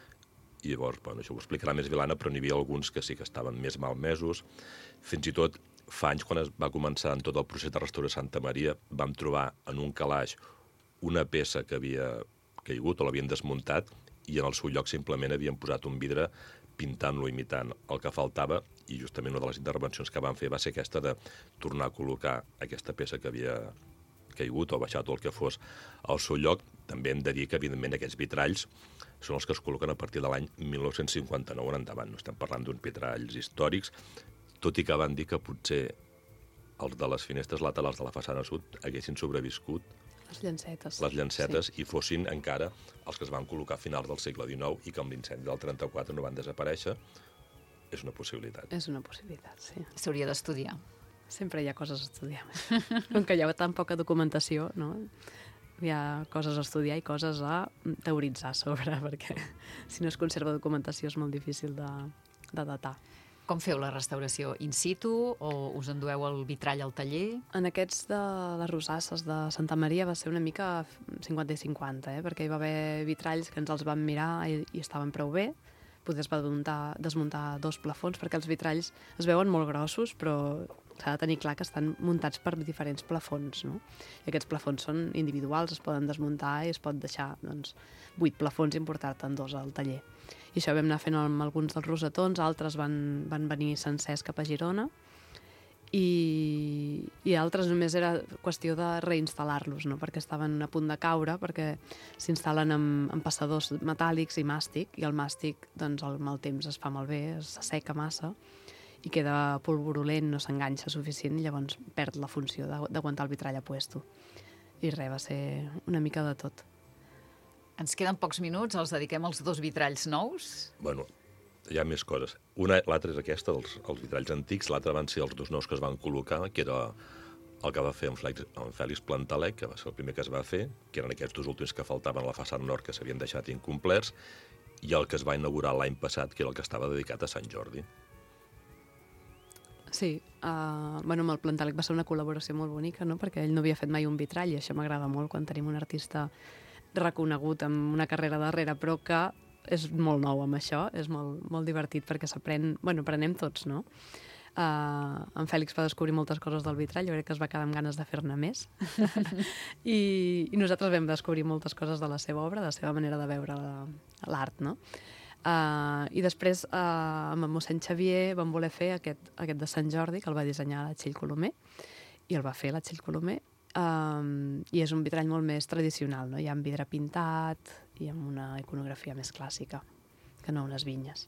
I llavors, bueno, això ho explicarà més Vilana, però n'hi havia alguns que sí que estaven més malmesos. Fins i tot fa anys, quan es va començar en tot el procés de restauració de Santa Maria, vam trobar en un calaix una peça que havia caigut o l'havien desmuntat i en el seu lloc simplement havien posat un vidre pintant-lo, imitant el que faltava, i justament una de les intervencions que van fer va ser aquesta de tornar a col·locar aquesta peça que havia caigut o baixat o el que fos al seu lloc. També hem de dir que, evidentment, aquests vitralls són els que es col·loquen a partir de l'any 1959 en endavant. No estem parlant d'uns vitralls històrics, tot i que van dir que potser els de les finestres laterals de la façana sud haguessin sobreviscut les llancetes, sí, i fossin encara els que es van col·locar a finals del segle XIX i que amb l'incendi del 34 no van desaparèixer. És una possibilitat. És una possibilitat, sí. S'hauria d'estudiar. Sempre hi ha coses a estudiar. Com que hi ha tan poca documentació, no? Hi ha coses a estudiar i coses a teoritzar sobre, perquè si no es conserva documentació és molt difícil de datar. Com feu la restauració? In situ o us endueu el vitrall al taller? En aquests de les rosasses de Santa Maria va ser una mica 50 i 50, perquè hi va haver vitralls que ens els vam mirar i estaven prou bé. Poder es va desmuntar 2 plafons, perquè els vitralls es veuen molt grossos, però s'ha de tenir clar que estan muntats per diferents plafons, no? I aquests plafons són individuals, es poden desmuntar i es pot deixar 8 plafons i portar-te'n 2 al taller. I això vam anar fent amb alguns dels rosetons, altres van venir sencers cap a Girona i altres només era qüestió de reinstal·lar-los, no? Perquè estaven a punt de caure, perquè s'instal·len amb passadors metàl·lics i màstic, i el màstic doncs, amb el temps es fa malbé, s'asseca massa i queda polvorolent, no s'enganxa suficient i llavors perd la funció d'aguantar el vitrall a puesto. I res, va ser una mica de tot. Ens queden pocs minuts, els dediquem als 2 vitralls nous. Bueno, hi ha més coses. L'altra és aquesta, els vitralls antics, l'altra van ser els 2 nous que es van col·locar, que era el que va fer en Fèlix Plantalec, que va ser el primer que es va fer, que eren aquests 2 últims que faltaven a la façana nord, que s'havien deixat incomplerts, i el que es va inaugurar l'any passat, que era el que estava dedicat a Sant Jordi. Sí, amb el Plantàlic va ser una col·laboració molt bonica, no? Perquè ell no havia fet mai un vitrall i això m'agrada molt quan tenim un artista reconegut amb una carrera darrere, però que és molt nou amb això, és molt divertit perquè aprenem tots, no? En Fèlix va descobrir moltes coses del vitrall, jo crec que es va quedar amb ganes de fer-ne més. I nosaltres vam descobrir moltes coses de la seva obra, de la seva manera de veure l'art, no? I després amb mossèn Xavier vam voler fer aquest de Sant Jordi, que el va dissenyar la Txell Colomer, i el va fer la Txell Colomer, i és un vitrall molt més tradicional, no? Hi ha amb vidre pintat i amb una iconografia més clàssica, que no unes vinyes.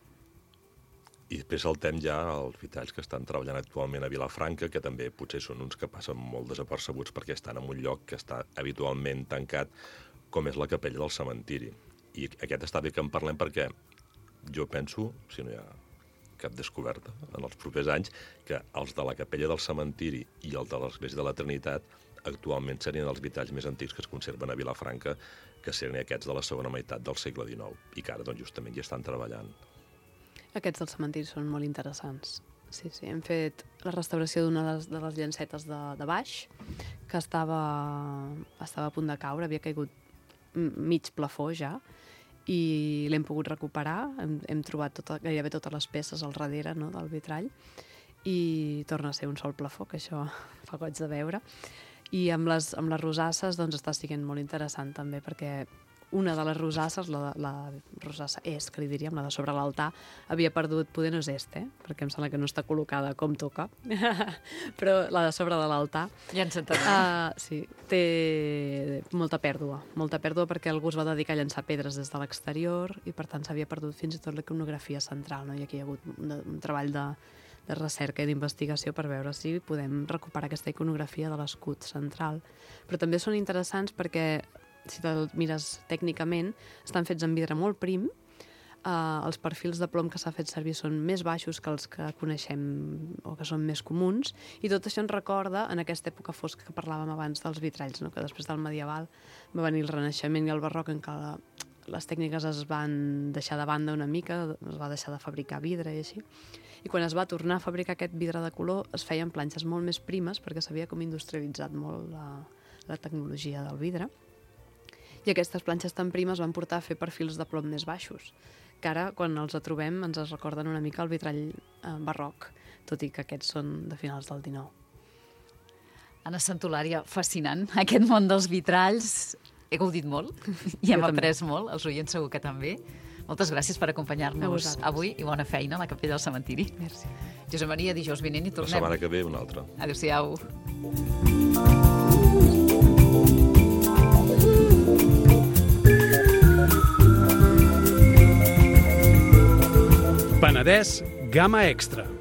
I després saltem ja als vitralls que estan treballant actualment a Vilafranca, que també potser són uns que passen molt desapercebuts perquè estan en un lloc que està habitualment tancat, com és la capella del cementiri. I aquest està bé que en parlem perquè jo penso, si no hi ha cap descoberta en els propers anys, que els de la capella del cementiri i el de l'Església de la Trinitat actualment serien els vitralls més antics que es conserven a Vilafranca, que serien aquests de la segona meitat del segle XIX, i que ara justament hi estan treballant. Aquests del cementiri són molt interessants. Sí, hem fet la restauració d'una de les llancetes de baix, que estava a punt de caure, havia caigut mig plafó ja, i l'hem pogut recuperar, hem trobat gairebé totes les peces al darrere, no, del vitrall, i torna a ser un sol plafó, que això fa goig de veure. I amb les rosasses està sent molt interessant també, perquè una de les rosasses, la rosassa que li diríem, la de sobre l'altar, havia perdut, poder no és perquè em sembla que no està col·locada com toca, però la de sobre de l'altar... Ja ens entenem. Sí, té molta pèrdua perquè algú es va dedicar a llançar pedres des de l'exterior i per tant s'havia perdut fins i tot la iconografia central, no? I aquí hi ha hagut un treball de recerca i d'investigació per veure si podem recuperar aquesta iconografia de l'escut central. Però també són interessants perquè si te'l mires tècnicament, estan fets en vidre molt prim, els perfils de plom que s'ha fet servir són més baixos que els que coneixem o que són més comuns, i tot això ens recorda en aquesta època fosca que parlàvem abans dels vitralls, no? Que després del medieval va venir el Renaixement i el Barroc, en què les tècniques es van deixar de banda una mica, es va deixar de fabricar vidre i així, i quan es va tornar a fabricar aquest vidre de color es feien planxes molt més primes perquè s'havia com industrialitzat molt la tecnologia del vidre. I aquestes planxes tan primes van portar a fer perfils de plom més baixos, que ara, quan els trobem, ens recorden una mica el vitrall barroc, tot i que aquests són de finals del XIX. Anna Santolària, fascinant. Aquest món dels vitralls, he gaudit molt i hem après molt, els oients segur que també. Moltes gràcies per acompanyar-nos avui i bona feina a la capella del cementiri. Merci. Josep Maria, dijous vinent i tornem. La setmana que ve una altra. Adéu-siau. Penedès Gamma Extra.